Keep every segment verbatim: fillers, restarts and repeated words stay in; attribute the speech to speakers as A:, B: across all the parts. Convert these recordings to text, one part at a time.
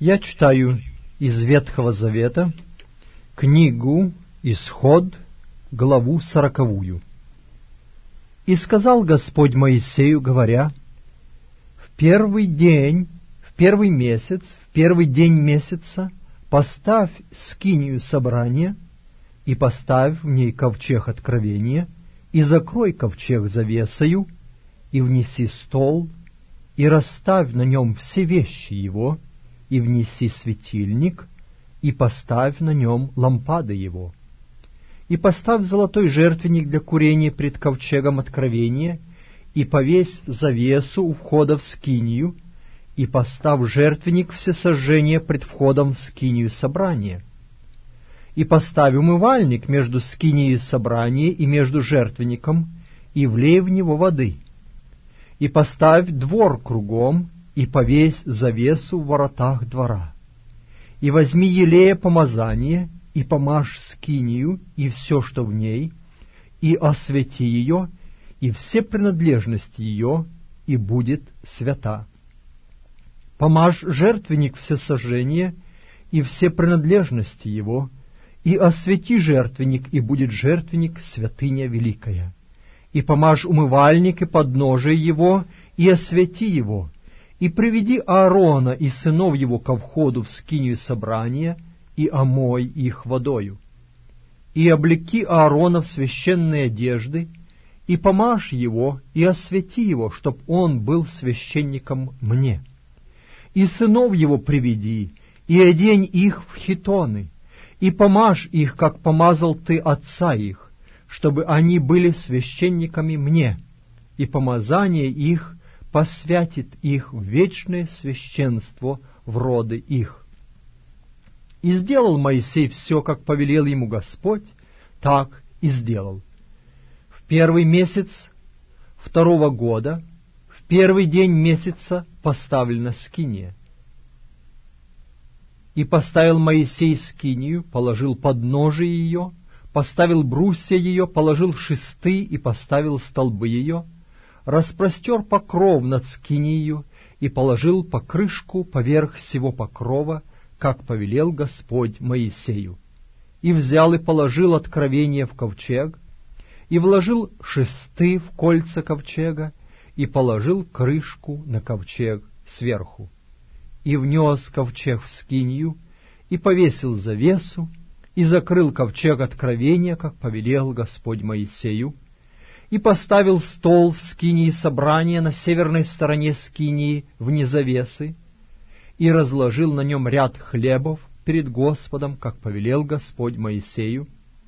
A: Я читаю из Ветхого Завета книгу Исход, главу сороковую. «И сказал Господь Моисею, говоря: в первый день, в первый месяц, в первый день месяца поставь скинию собрания, и поставь в ней ковчег откровения, и закрой ковчег завесою, и внеси стол, и расставь на нем все вещи его, и внеси светильник, и поставь на нем лампады его. И поставь золотой жертвенник для курения пред ковчегом откровения, и повесь завесу у входа в скинию, и поставь жертвенник всесожжения пред входом в скинию собрания. И поставь умывальник между скинией собрания и между жертвенником, и влей в него воды. И поставь двор кругом, и повесь завесу в воротах двора. И возьми елея помазание, и помажь скинию, и все, что в ней, и освети ее, и все принадлежности ее, и будет свята. Помажь жертвенник всесожжения, и все принадлежности его, и освети жертвенник, и будет жертвенник святыня великая. И помажь умывальник и подножие его, и освети его, и приведи Аарона и сынов его ко входу в скинию собрания, и омой их водою. И облеки Аарона в священные одежды, и помажь его, и освети его, чтоб он был священником мне. И сынов его приведи, и одень их в хитоны, и помажь их, как помазал ты отца их, чтобы они были священниками мне, и помазание их посвятит их в вечное священство в роды их. И сделал Моисей все, как повелел ему Господь, так и сделал. В первый месяц второго года, в первый день месяца поставлена скиния. И поставил Моисей скинию, положил подножие ее, поставил брусья ее, положил шесты и поставил столбы ее, распростер покров над скинией и положил покрышку поверх всего покрова, как повелел Господь Моисею. И взял и положил откровение в ковчег, и вложил шесты в кольца ковчега, и положил крышку на ковчег сверху. И внес ковчег в скинию, и повесил завесу, и закрыл ковчег откровения, как повелел Господь Моисею, и поставил стол в скинии собрания на северной стороне скинии вне завесы, и разложил на нем ряд хлебов перед Господом, как повелел Господь Моисею,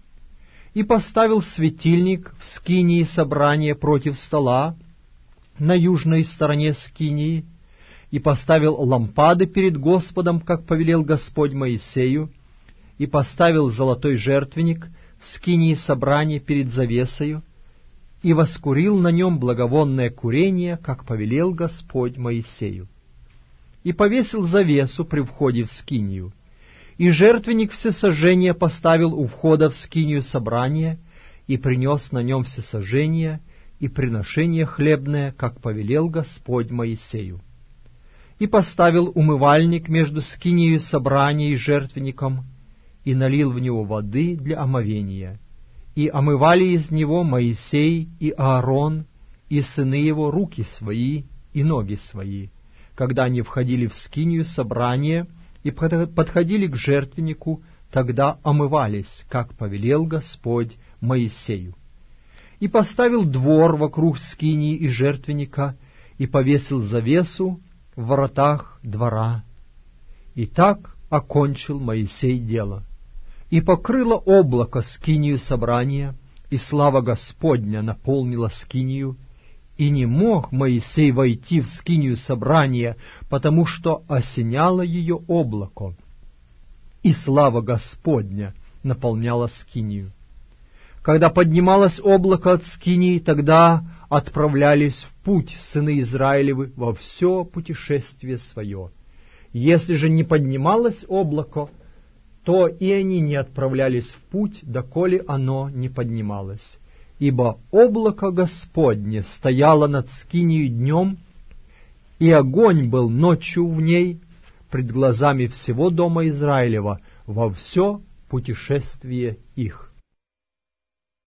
A: и поставил светильник в скинии собрания против стола на южной стороне скинии, и поставил лампады перед Господом, как повелел Господь Моисею, и поставил золотой жертвенник в скинии собрания перед завесою, и воскурил на нем благовонное курение, как повелел Господь Моисею. И повесил завесу при входе в скинию, и жертвенник всесожжения поставил у входа в скинию собрания, и принес на нем всесожжение и приношение хлебное, как повелел Господь Моисею. И поставил умывальник между скинией собрания и жертвенником, и налил в него воды для омовения. И омывали из него Моисей и Аарон, и сыны его руки свои и ноги свои, когда они входили в скинию собрания и подходили к жертвеннику, тогда омывались, как повелел Господь Моисею. И поставил двор вокруг скинии и жертвенника, и повесил завесу в воротах двора. И так окончил Моисей дело. И покрыло облако скинию собрания, и слава Господня наполнила скинию, и не мог Моисей войти в скинию собрания, потому что осеняло ее облако, и слава Господня наполняла скинию. Когда поднималось облако от скинии, тогда отправлялись в путь сыны Израилевы во все путешествие свое. Если же не поднималось облако, то и они не отправлялись в путь, доколе оно не поднималось. Ибо облако Господне стояло над скинией днем, и огонь был ночью в ней, пред глазами всего дома Израилева во все путешествие их.